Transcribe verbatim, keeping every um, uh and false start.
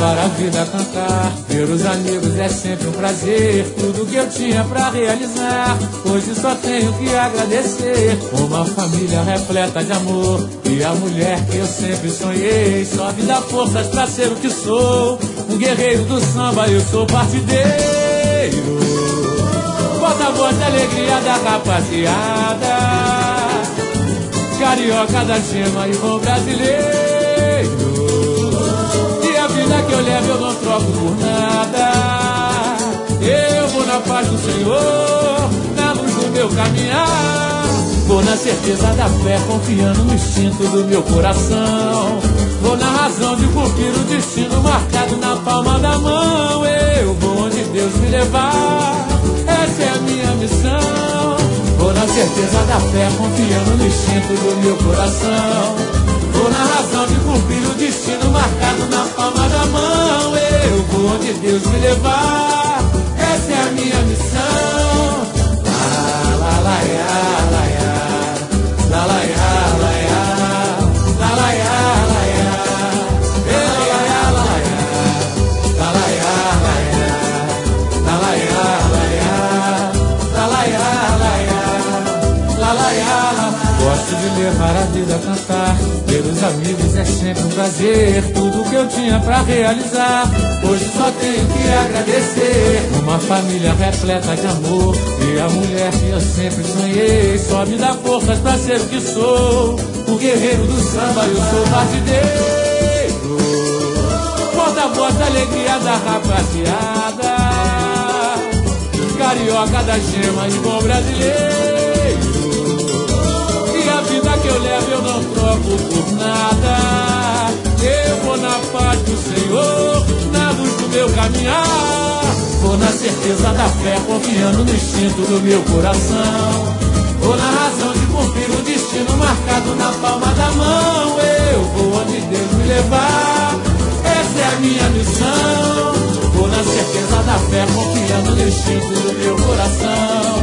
levar a vida a cantar. Ver os amigos é sempre um prazer. Tudo que eu tinha pra realizar, hoje só tenho que agradecer. Uma família repleta de amor e a mulher que eu sempre sonhei. Só me dá forças pra ser o que sou. Um guerreiro do samba, eu sou partideiro. Porta-voz da alegria da rapaziada, carioca da gema e bom brasileiro. E a vida que eu levo eu não troco por nada. Eu vou na paz do Senhor, na luz do meu caminhar. Vou na certeza da fé, confiando no instinto do meu coração. Vou na razão de cumprir o destino marcado na palma da mão. Eu vou onde Deus me levar, essa é a minha missão. Vou na certeza da fé, confiando no instinto do meu coração. Vou na razão de cumprir o destino marcado na palma da mão. Eu vou onde Deus me levar, essa é a minha missão. La la la ya, la ya, la la ya, la ya, la la ya, la ya, la la ya, la la ya, la la ya, la ya, la la ya, la ya, la la ya, la ya, la la ya. Gosto de levar a vida a cantar. Ver os amigos é sempre um prazer. Tudo que eu tinha pra realizar, hoje só tenho que agradecer. Uma família repleta de amor e a mulher que eu sempre sonhei. Só me dá forças pra ser o que sou. O guerreiro do samba, eu sou partideiro. Porta-voz da alegria da rapaziada, carioca da gema e bom brasileiro. E a vida que eu levo eu não troco por nada. Eu vou na paz do Senhor, na luz do meu caminhar. Vou na certeza da fé, confiando no instinto do meu coração. Vou na razão de cumprir o destino marcado na palma da mão. Eu vou onde Deus me levar, essa é a minha missão. Vou na certeza da fé, confiando no instinto do meu coração.